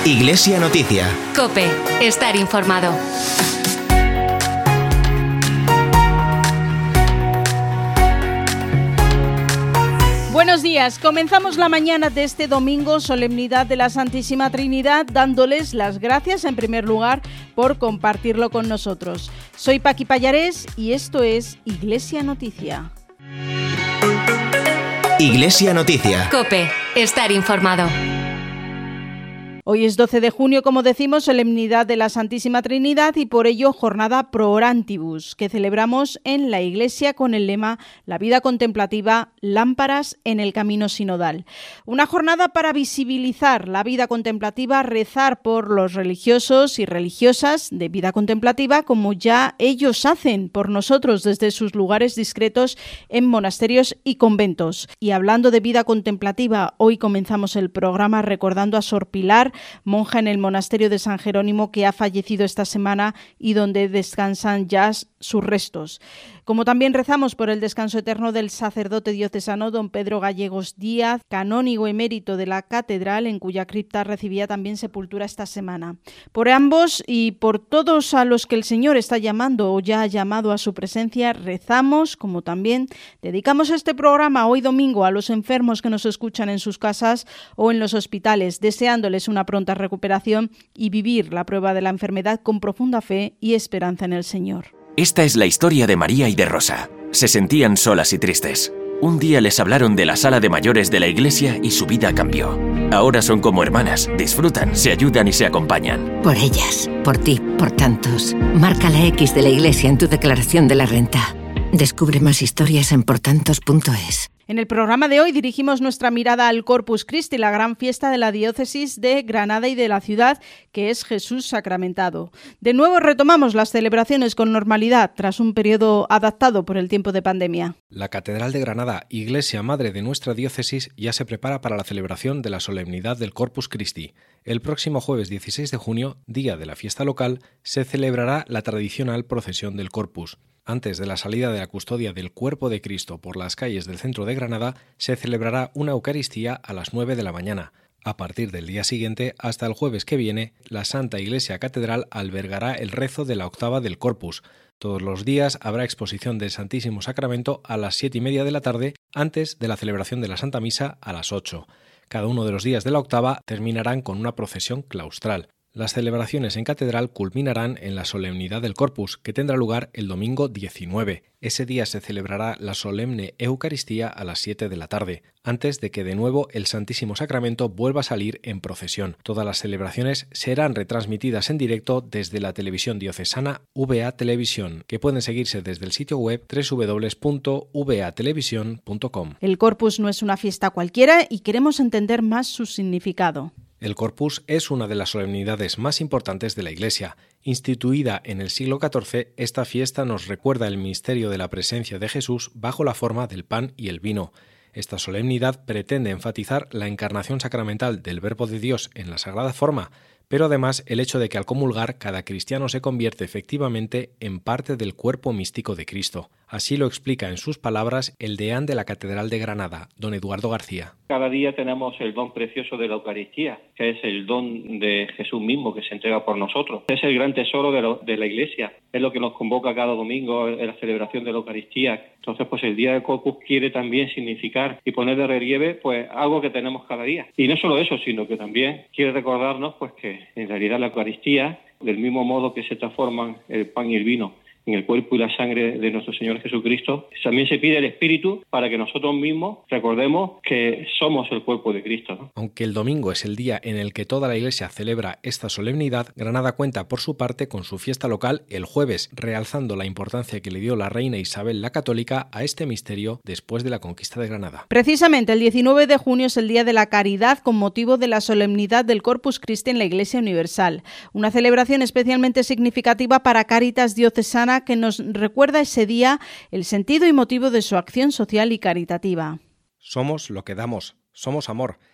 Iglesia Noticia. COPE. Estar informado. Buenos días. Comenzamos la mañana de este domingo, solemnidad de la Santísima Trinidad, dándoles las gracias en primer lugar por compartirlo con nosotros. Soy Paqui Pallarés y esto es Iglesia Noticia. Iglesia Noticia. COPE. Estar informado. Hoy es 12 de junio, como decimos, solemnidad de la Santísima Trinidad y por ello jornada Pro Orantibus, que celebramos en la Iglesia con el lema La vida contemplativa, lámparas en el camino sinodal. Una jornada para visibilizar la vida contemplativa, rezar por los religiosos y religiosas de vida contemplativa, como ya ellos hacen por nosotros desde sus lugares discretos en monasterios y conventos. Y hablando de vida contemplativa, hoy comenzamos el programa recordando a Sor Pilar, monja en el monasterio de San Jerónimo, que ha fallecido esta semana y donde descansan ya sus restos. Como también rezamos por el descanso eterno del sacerdote diocesano don Pedro Gallegos Díaz, canónigo emérito de la catedral, en cuya cripta recibía también sepultura esta semana. Por ambos y por todos a los que el Señor está llamando o ya ha llamado a su presencia, rezamos, como también dedicamos este programa hoy domingo a los enfermos que nos escuchan en sus casas o en los hospitales, deseándoles una pronta recuperación y vivir la prueba de la enfermedad con profunda fe y esperanza en el Señor. Esta es la historia de María y de Rosa. Se sentían solas y tristes. Un día les hablaron de la sala de mayores de la iglesia y su vida cambió. Ahora son como hermanas, disfrutan, se ayudan y se acompañan. Por ellas, por ti, por tantos. Marca la X de la iglesia en tu declaración de la renta. Descubre más historias en portantos.es. En el programa de hoy dirigimos nuestra mirada al Corpus Christi, la gran fiesta de la diócesis de Granada y de la ciudad, que es Jesús sacramentado. De nuevo retomamos las celebraciones con normalidad, tras un periodo adaptado por el tiempo de pandemia. La Catedral de Granada, iglesia madre de nuestra diócesis, ya se prepara para la celebración de la solemnidad del Corpus Christi. El próximo jueves 16 de junio, día de la fiesta local, se celebrará la tradicional procesión del Corpus. Antes de la salida de la custodia del Cuerpo de Cristo por las calles del centro de Granada, se celebrará una Eucaristía a las 9 de la mañana. A partir del día siguiente, hasta el jueves que viene, la Santa Iglesia Catedral albergará el rezo de la octava del Corpus. Todos los días habrá exposición del Santísimo Sacramento a las 7:30 de la tarde, antes de la celebración de la Santa Misa a las 8. Cada uno de los días de la octava terminarán con una procesión claustral. Las celebraciones en catedral culminarán en la solemnidad del Corpus, que tendrá lugar el domingo 19. Ese día se celebrará la solemne Eucaristía a las 7 de la tarde, antes de que de nuevo el Santísimo Sacramento vuelva a salir en procesión. Todas las celebraciones serán retransmitidas en directo desde la televisión diocesana VA Televisión, que pueden seguirse desde el sitio web www.vatelevisión.com. El Corpus no es una fiesta cualquiera y queremos entender más su significado. El Corpus es una de las solemnidades más importantes de la Iglesia. Instituida en el siglo XIV, esta fiesta nos recuerda el misterio de la presencia de Jesús bajo la forma del pan y el vino. Esta solemnidad pretende enfatizar la encarnación sacramental del Verbo de Dios en la sagrada forma, pero además el hecho de que al comulgar cada cristiano se convierte efectivamente en parte del cuerpo místico de Cristo. Así lo explica en sus palabras el deán de la Catedral de Granada, don Eduardo García. Cada día tenemos el don precioso de la Eucaristía, que es el don de Jesús mismo que se entrega por nosotros. Es el gran tesoro de la Iglesia, es lo que nos convoca cada domingo en la celebración de la Eucaristía. Entonces, pues el día del Corpus quiere también significar y poner de relieve pues algo que tenemos cada día. Y no solo eso, sino que también quiere recordarnos pues que en realidad la Eucaristía, del mismo modo que se transforman el pan y el vino en el cuerpo y la sangre de nuestro Señor Jesucristo, también se pide el Espíritu para que nosotros mismos recordemos que somos el cuerpo de Cristo, ¿no? Aunque el domingo es el día en el que toda la Iglesia celebra esta solemnidad, Granada cuenta por su parte con su fiesta local el jueves, realzando la importancia que le dio la reina Isabel la Católica a este misterio después de la conquista de Granada. Precisamente el 19 de junio es el Día de la Caridad con motivo de la solemnidad del Corpus Christi en la Iglesia Universal, una celebración especialmente significativa para Cáritas Diocesana que nos recuerda ese día el sentido y motivo de su acción social y caritativa. Somos lo que damos, somos amor.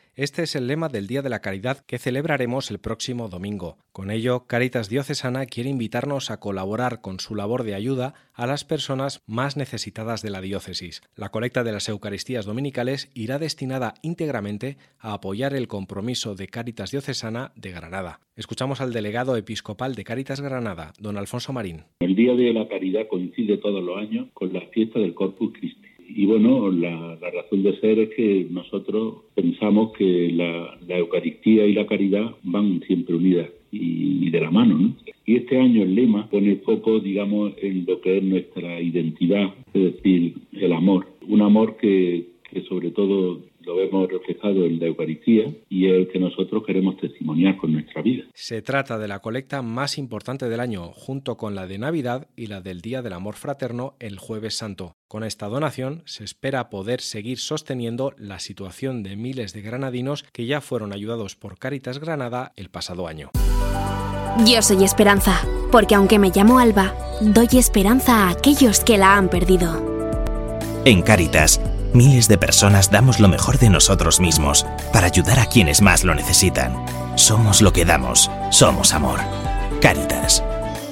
Este es el lema del Día de la Caridad que celebraremos el próximo domingo. Con ello, Cáritas Diocesana quiere invitarnos a colaborar con su labor de ayuda a las personas más necesitadas de la diócesis. La colecta de las Eucaristías dominicales irá destinada íntegramente a apoyar el compromiso de Cáritas Diocesana de Granada. Escuchamos al delegado episcopal de Cáritas Granada, don Alfonso Marín. El Día de la Caridad coincide todos los años con la fiesta del Corpus Christi. Y bueno, la razón de ser es que nosotros pensamos que la Eucaristía y la caridad van siempre unidas y de la mano, ¿no? Y este año el lema pone foco, digamos, en lo que es nuestra identidad, es decir, el amor. Un amor que sobre todo lo vemos reflejado en la Eucaristía y es el que nosotros queremos testimoniar con nuestra vida. Se trata de la colecta más importante del año, junto con la de Navidad y la del Día del Amor Fraterno el Jueves Santo. Con esta donación se espera poder seguir sosteniendo la situación de miles de granadinos que ya fueron ayudados por Cáritas Granada el pasado año. Yo soy Esperanza, porque aunque me llamo Alba, doy esperanza a aquellos que la han perdido. En Cáritas, miles de personas damos lo mejor de nosotros mismos para ayudar a quienes más lo necesitan. Somos lo que damos, somos amor. Cáritas.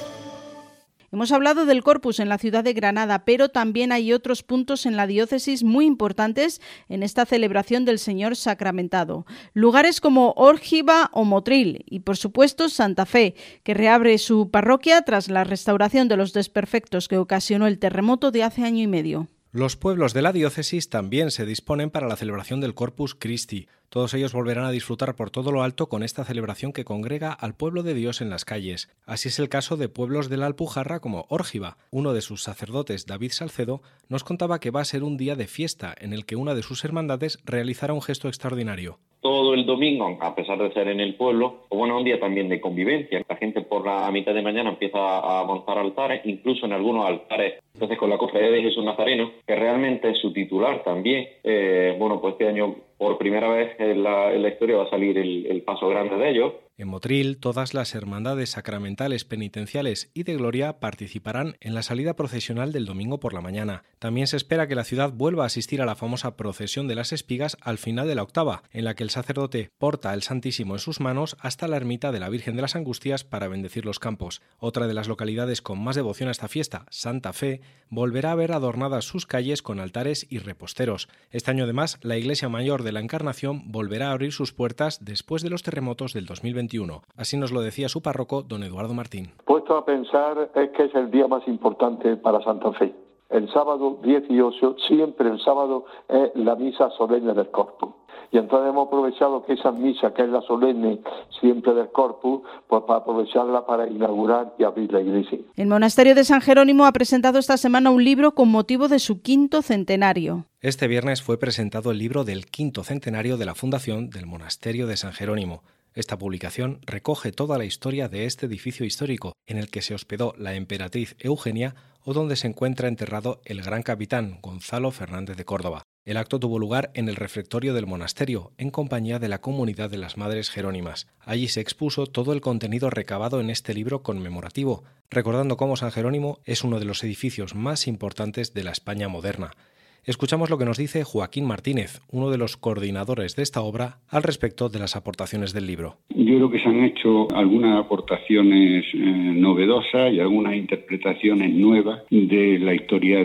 Hemos hablado del Corpus en la ciudad de Granada, pero también hay otros puntos en la diócesis muy importantes en esta celebración del Señor Sacramentado. Lugares como Órgiva o Motril y, por supuesto, Santa Fe, que reabre su parroquia tras la restauración de los desperfectos que ocasionó el terremoto de hace año y medio. Los pueblos de la diócesis también se disponen para la celebración del Corpus Christi. Todos ellos volverán a disfrutar por todo lo alto con esta celebración que congrega al pueblo de Dios en las calles. Así es el caso de pueblos de la Alpujarra como Órgiva. Uno de sus sacerdotes, David Salcedo, nos contaba que va a ser un día de fiesta en el que una de sus hermandades realizará un gesto extraordinario. Todo el domingo, a pesar de ser en el pueblo, un día también de convivencia. La gente a mitad de mañana empieza a montar altares, incluso en algunos altares. Entonces, con la cofradía de Jesús Nazareno, que realmente es su titular también, pues este año por primera vez en la historia va a salir el paso grande de ellos. En Motril, todas las hermandades sacramentales, penitenciales y de gloria participarán en la salida procesional del domingo por la mañana. También se espera que la ciudad vuelva a asistir a la famosa procesión de las espigas al final de la octava, en la que el sacerdote porta el Santísimo en sus manos hasta la ermita de la Virgen de las Angustias para bendecir los campos. Otra de las localidades con más devoción a esta fiesta, Santa Fe, volverá a ver adornadas sus calles con altares y reposteros. Este año además, la Iglesia Mayor de la Encarnación volverá a abrir sus puertas después de los terremotos del 2021. Así nos lo decía su párroco, don Eduardo Martín. Puesto a pensar, es que es el día más importante para Santa Fe. El sábado 18, siempre el sábado, es la misa solemne del Corpus. Y entonces hemos aprovechado que esa misa, que es la solemne siempre del Corpus, pues para aprovecharla para inaugurar y abrir la iglesia. El monasterio de San Jerónimo ha presentado esta semana un libro con motivo de su 5º centenario. Este viernes fue presentado el libro del 5º centenario de la fundación del monasterio de San Jerónimo. Esta publicación recoge toda la historia de este edificio histórico, en el que se hospedó la emperatriz Eugenia o donde se encuentra enterrado el gran capitán Gonzalo Fernández de Córdoba. El acto tuvo lugar en el refectorio del monasterio, en compañía de la comunidad de las Madres Jerónimas. Allí se expuso todo el contenido recabado en este libro conmemorativo, recordando cómo San Jerónimo es uno de los edificios más importantes de la España moderna. Escuchamos lo que nos dice Joaquín Martínez, uno de los coordinadores de esta obra, al respecto de las aportaciones del libro. Yo creo que se han hecho algunas aportaciones novedosas y algunas interpretaciones nuevas de la historia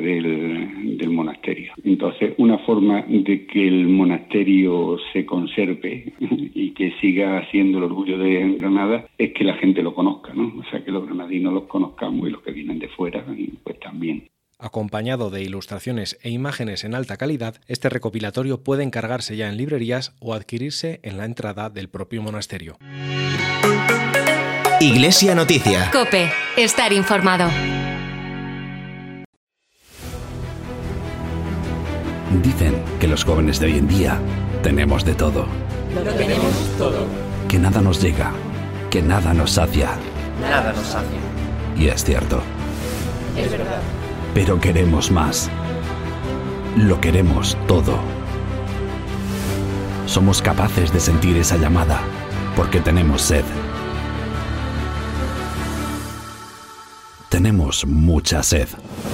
del monasterio. Entonces, una forma de que el monasterio se conserve y que siga siendo el orgullo de Granada es que la gente lo conozca, ¿no? O sea, que los granadinos los conozcamos y los que vienen de fuera, pues también. Acompañado de ilustraciones e imágenes en alta calidad, este recopilatorio puede encargarse ya en librerías o adquirirse en la entrada del propio monasterio. Iglesia Noticia. COPE. Estar informado. Dicen que los jóvenes de hoy en día tenemos de todo. Lo tenemos todo. Que nada nos llega, que nada nos sacia. Nada nos sacia. Y es cierto. Es verdad. Pero queremos más. Lo queremos todo. Somos capaces de sentir esa llamada porque tenemos sed. Tenemos mucha sed.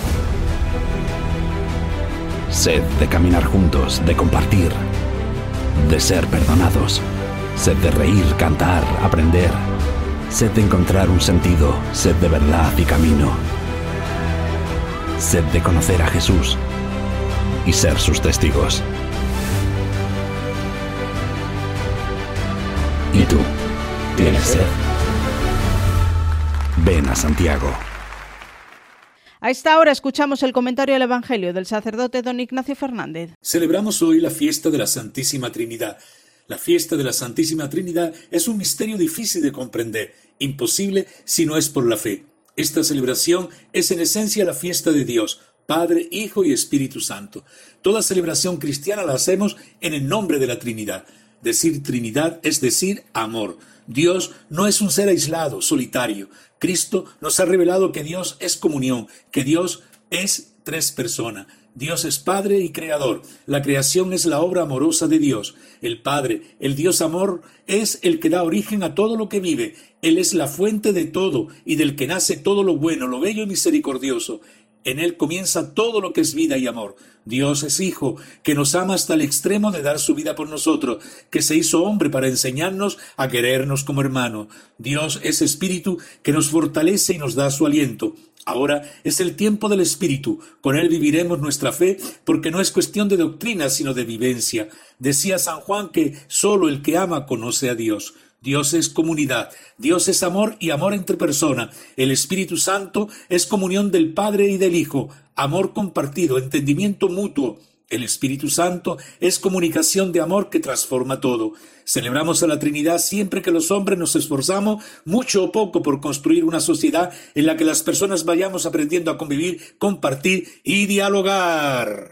Sed de caminar juntos, de compartir, de ser perdonados, sed de reír, cantar, aprender, sed de encontrar un sentido, sed de verdad y camino, sed de conocer a Jesús y ser sus testigos. ¿Y tú? ¿Tienes sed? Ven a Santiago. A esta hora escuchamos el comentario del Evangelio del sacerdote don Ignacio Fernández. Celebramos hoy la fiesta de la Santísima Trinidad. La fiesta de la Santísima Trinidad es un misterio difícil de comprender, imposible si no es por la fe. Esta celebración es en esencia la fiesta de Dios, Padre, Hijo y Espíritu Santo. Toda celebración cristiana la hacemos en el nombre de la Trinidad. Decir Trinidad es decir amor. Dios no es un ser aislado, solitario. Cristo nos ha revelado que Dios es comunión, que Dios es tres personas. Dios es Padre y Creador. La creación es la obra amorosa de Dios. El Padre, el Dios amor, es el que da origen a todo lo que vive. Él es la fuente de todo y del que nace todo lo bueno, lo bello y misericordioso. En Él comienza todo lo que es vida y amor. Dios es Hijo, que nos ama hasta el extremo de dar su vida por nosotros, que se hizo hombre para enseñarnos a querernos como hermanos. Dios es Espíritu, que nos fortalece y nos da su aliento. Ahora es el tiempo del Espíritu. Con Él viviremos nuestra fe, porque no es cuestión de doctrina, sino de vivencia. Decía San Juan que solo el que ama conoce a Dios. Dios es comunidad, Dios es amor y amor entre personas. El Espíritu Santo es comunión del Padre y del Hijo, amor compartido, entendimiento mutuo. El Espíritu Santo es comunicación de amor que transforma todo. Celebramos a la Trinidad siempre que los hombres nos esforzamos, mucho o poco, por construir una sociedad en la que las personas vayamos aprendiendo a convivir, compartir y dialogar.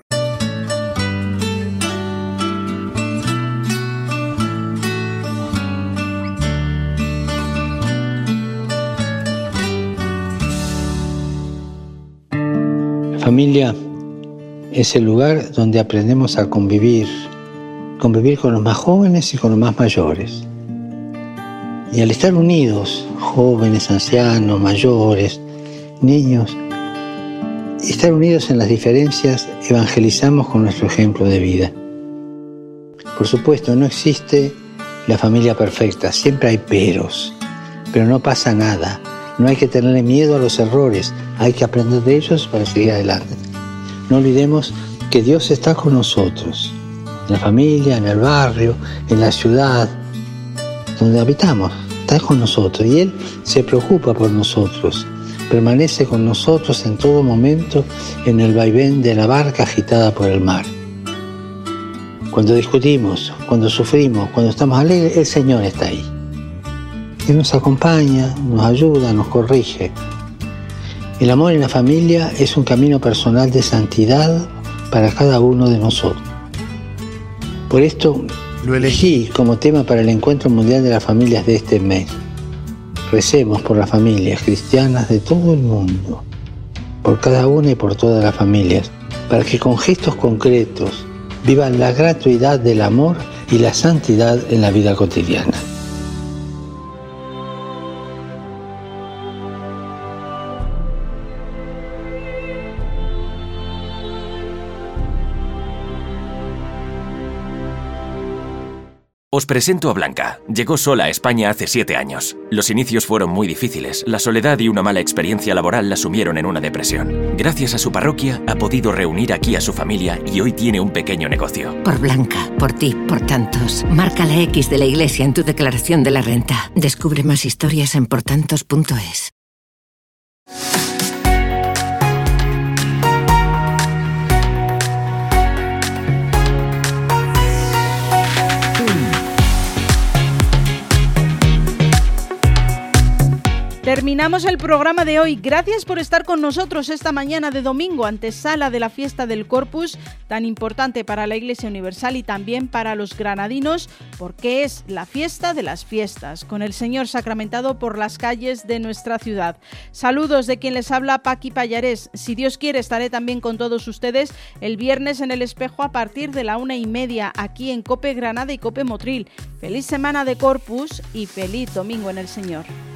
La familia es el lugar donde aprendemos a convivir con los más jóvenes y con los más mayores. Y al estar unidos, jóvenes, ancianos, mayores, niños, estar unidos en las diferencias, evangelizamos con nuestro ejemplo de vida. Por supuesto, no existe la familia perfecta, siempre hay peros, pero no pasa nada. No hay que tenerle miedo a los errores, hay que aprender de ellos para seguir adelante. No olvidemos que Dios está con nosotros, en la familia, en el barrio, en la ciudad, donde habitamos, está con nosotros y Él se preocupa por nosotros, permanece con nosotros en todo momento en el vaivén de la barca agitada por el mar. Cuando discutimos, cuando sufrimos, cuando estamos alegres, el Señor está ahí. Él nos acompaña, nos ayuda, nos corrige. El amor en la familia es un camino personal de santidad para cada uno de nosotros. Por esto lo elegí como tema para el Encuentro Mundial de las Familias de este mes. Recemos por las familias cristianas de todo el mundo, por cada una y por todas las familias, para que con gestos concretos vivan la gratuidad del amor y la santidad en la vida cotidiana. Os presento a Blanca. Llegó sola a España hace 7 años. Los inicios fueron muy difíciles. La soledad y una mala experiencia laboral la sumieron en una depresión. Gracias a su parroquia ha podido reunir aquí a su familia y hoy tiene un pequeño negocio. Por Blanca, por ti, por tantos. Marca la X de la Iglesia en tu declaración de la renta. Descubre más historias en portantos.es. Terminamos el programa de hoy. Gracias por estar con nosotros esta mañana de domingo, antesala de la fiesta del Corpus, tan importante para la Iglesia Universal y también para los granadinos, porque es la fiesta de las fiestas, con el Señor sacramentado por las calles de nuestra ciudad. Saludos de quien les habla, Paqui Pallarés. Si Dios quiere, estaré también con todos ustedes el viernes en El Espejo a partir de la 1:30, aquí en COPE Granada y COPE Motril. Feliz semana de Corpus y feliz domingo en el Señor.